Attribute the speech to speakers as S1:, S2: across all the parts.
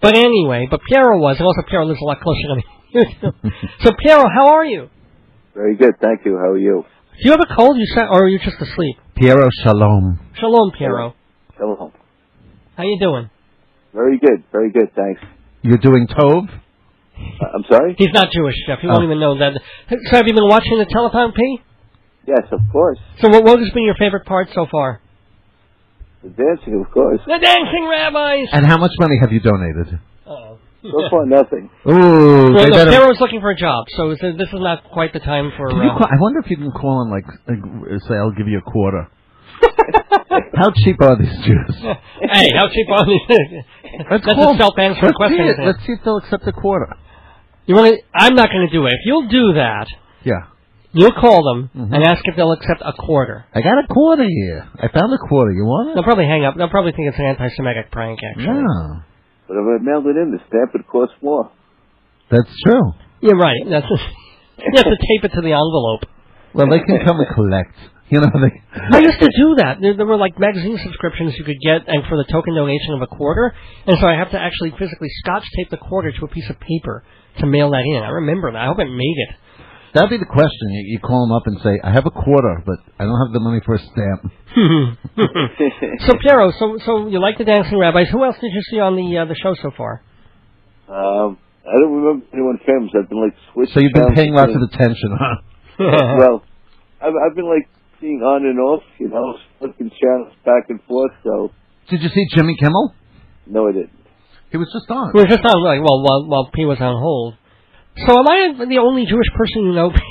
S1: But anyway, Piero was, and also Piero lives a lot closer to me. So, Piero, how are you?
S2: Very good, thank you. How are you?
S1: Do you have a cold, or are you just asleep?
S3: Piero, shalom.
S1: Shalom, Piero.
S2: Shalom.
S1: How you doing?
S2: Very good, thanks.
S3: You're doing Tov?
S2: I'm sorry?
S1: He's not Jewish, Jeff. He won't even know that. So have you been watching the Telepound P?
S2: Yes, of course.
S1: So what has been your favorite part so far?
S2: The dancing, of course.
S1: The dancing rabbis!
S3: And how much money have you donated?
S1: Uh-oh.
S2: So far, nothing.
S3: Ooh.
S1: Well, no, Pharaoh's looking for a job, so this is not quite the time for...
S3: I wonder if you can call him, like say, I'll give you a quarter. How cheap are these Jews?
S1: Hey, how cheap are these? That's a self-answering question.
S3: Let's see if they'll accept a quarter.
S1: I'm not going to do it. If you'll do that...
S3: Yeah.
S1: You'll call them and ask if they'll accept a quarter.
S3: I got a quarter here. I found a quarter. You want it?
S1: They'll probably hang up. They'll probably think it's an anti-Semitic prank, actually.
S3: Yeah.
S2: But if I mailed it in, the stamp would cost more.
S3: That's true.
S1: You're right. You have to tape it to the envelope.
S3: Well, they can come and collect.
S1: I used to do that. There were like magazine subscriptions you could get, and for the token donation of a quarter, and so I have to actually physically scotch tape the quarter to a piece of paper to mail that in. I remember that. I hope it made it.
S3: That'd be the question. You call them up and say, I have a quarter, but I don't have the money for a stamp.
S1: So, Piero, so you like the Dancing Rabbis. Who else did you see on the show so far?
S2: I don't remember anyone famous. I've been, like, switching.
S3: So you've been paying lots of attention, huh?
S2: Well, I've been, like, seeing on and off, flipping channels back and forth, so...
S3: Did you see Jimmy Kimmel?
S2: No, I didn't.
S3: He was just on.
S1: He was just on, while P was on hold. So am I the only Jewish person you know, P?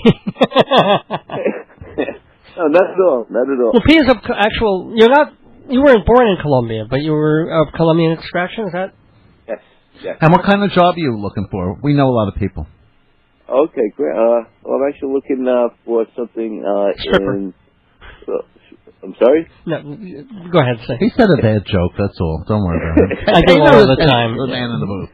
S2: No, not at all. Not at all.
S1: Well, P is you weren't born in Colombia, but you were of Colombian extraction, is that?
S2: Yes.
S3: And what kind of job are you looking for? We know a lot of people.
S2: Okay, great. Well, I'm actually looking for something
S1: Stripper.
S2: I'm sorry?
S1: No, go ahead, say.
S3: He said a bad joke, that's all. Don't worry about it.
S1: I do all the time.
S3: The man in the booth.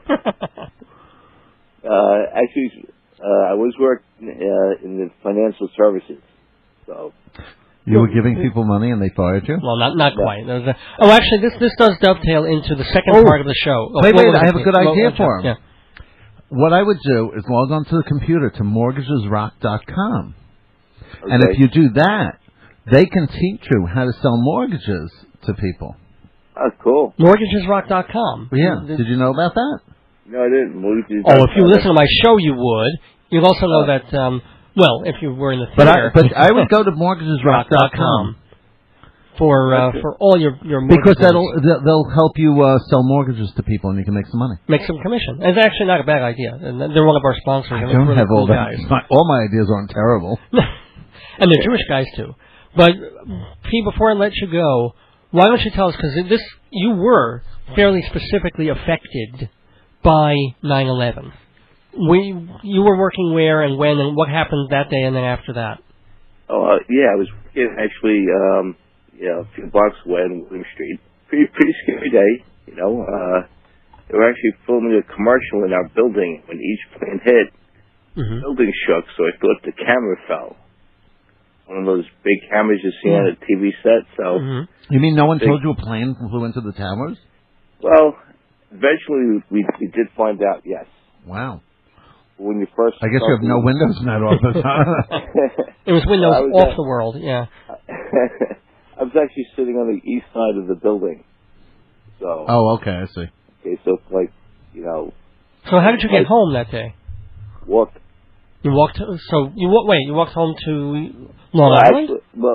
S2: Actually, I was working in the financial services, so...
S3: You were giving people money and they fired you?
S1: Well, not quite. Actually, this does dovetail into the second part of the show.
S3: Wait, I have a good idea for him.
S1: Yeah.
S3: What I would do is log onto the computer to mortgagesrock.com.
S2: Okay.
S3: And if you do that, they can teach you how to sell mortgages to people.
S2: Oh, cool.
S1: Mortgagesrock.com.
S3: Yeah. Did you know about that?
S2: No, I didn't.
S1: If you listen to my show, you would. You'd also know that... if you were in the theater.
S3: But I would go to mortgagesrock.com
S1: for all your mortgages.
S3: Because they'll help you sell mortgages to people and you can make some money.
S1: Make some commission. It's actually not a bad idea. And they're one of our sponsors.
S3: I don't have all that. All my ideas aren't terrible.
S1: And they're Jewish guys, too. But, P, before I let you go, why don't you tell us, because you were fairly specifically affected by 9/11. You were working where and when and what happened that day and then after that?
S2: Oh, yeah, I was actually, a few blocks away on William Street. Pretty scary day, They were actually filming a commercial in our building when each plane hit. The building shook, so I thought the camera fell. One of those big cameras you see on a TV set, so...
S3: You mean no one told you a plane flew into the towers?
S2: Well, eventually we did find out, yes.
S3: Wow.
S2: When you first...
S3: I guess you have no windows in that office, huh?
S1: It was windows off the world, yeah.
S2: I was actually sitting on the east side of the building. So...
S3: Oh, okay, I see.
S2: Okay, so,
S1: So how did you get home that day?
S2: Walked.
S1: You walked... you walked home to Long Island?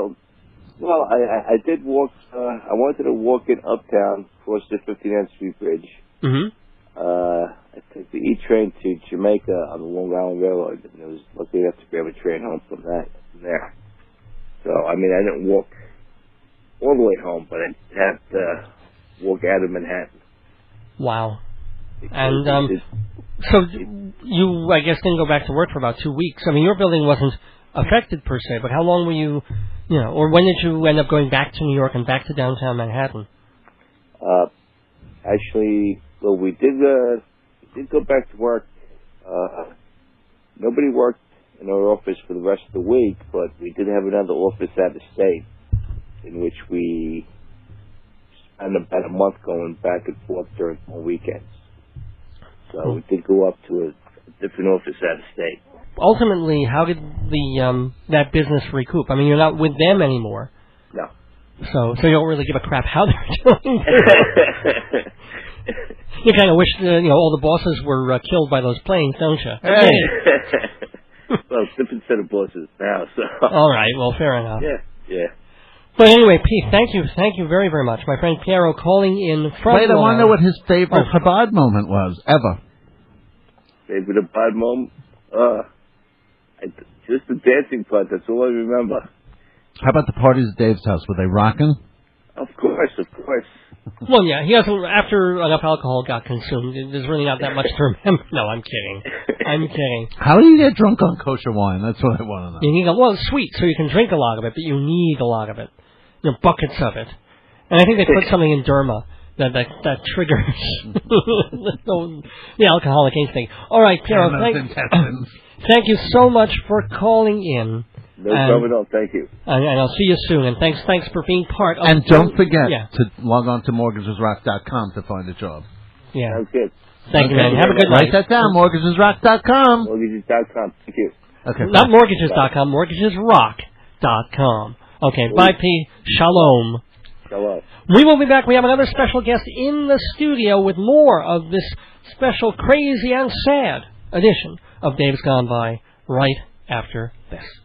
S2: I did walk... I wanted to walk in Uptown, cross the 59th Street Bridge. I took the E train to Jamaica on the Long Island Railroad, and I was lucky enough to grab a train home from there. So, I didn't walk all the way home, but I had to walk out of Manhattan.
S1: Wow. And, so you, I guess, didn't go back to work for about 2 weeks. Your building wasn't affected per se, but how long were you, or when did you end up going back to New York and back to downtown Manhattan?
S2: Actually, we did go back to work. Nobody worked in our office for the rest of the week, but we did have another office out of state in which we spent about a month going back and forth during all weekends. So we did go up to a different office out of state.
S1: Ultimately, how did that business recoup? I mean, you're not with them anymore.
S2: No.
S1: So you don't really give a crap how they're doing. You kind of wish all the bosses were killed by those planes, don't you?
S2: Well, different set of bosses now. So.
S1: All right. Well, fair enough.
S2: Yeah.
S1: But anyway, Pete, thank you very, very much. My friend Piero calling in from.
S3: Wait, I want to know what his favorite Chabad moment was ever.
S2: Favorite Chabad moment? Just the dancing part. That's all I remember.
S3: How about the parties at Dave's house? Were they rocking?
S2: Of course.
S1: Well, yeah, he hasn't. After enough alcohol got consumed, there's really not that much to remember. No, I'm kidding.
S3: How do you get drunk on kosher wine? That's what I want to know.
S1: You need it's sweet, so you can drink a lot of it, but you need a lot of it. Buckets of it. And I think they put something in Derma that triggers the alcoholic instinct. All right, Piero, thank you so much for calling in.
S2: No problem at all. Thank you.
S1: And I'll see you soon. And thanks for being part of.
S3: And don't forget to log on to mortgagesrock.com to find a job.
S1: Yeah.
S2: Sounds good.
S1: Thank you, man. Have a good night.
S3: Write that down. Mortgagesrock.com.
S2: Mortgages.com. Thank you.
S3: Okay.
S1: Not mortgages.com. Mortgagesrock.com. Okay. Bye, P. Shalom.
S2: Shalom.
S1: We will be back. We have another special guest in the studio with more of this special, crazy, and sad edition of Dave's Gone By right after this.